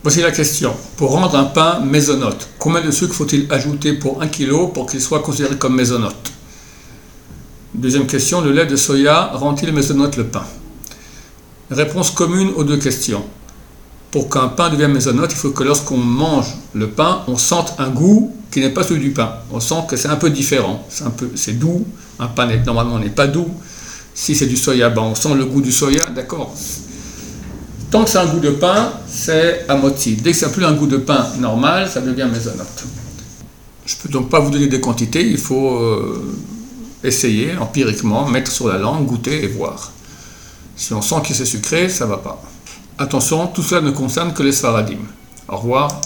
Voici la question. Pour rendre un pain mésonote, combien de sucre faut-il ajouter pour 1 kg pour qu'il soit considéré comme mésonote? Deuxième question, le lait de soya rend-il mésonote le pain? Réponse commune aux deux questions. Pour qu'un pain devienne mésonote, il faut que lorsqu'on mange le pain, on sente un goût qui n'est pas celui du pain. On sent que c'est un peu différent, c'est doux. Un pain normalement n'est pas doux. Si c'est du soya, on sent le goût du soya, d'accord. Tant que c'est un goût de pain, c'est amotzi. Dès que ça n'a plus un goût de pain normal, ça devient mésonote. Je ne peux donc pas vous donner des quantités, il faut essayer empiriquement, mettre sur la langue, goûter et voir. Si on sent que c'est sucré, ça ne va pas. Attention, tout cela ne concerne que les sfaradim. Au revoir.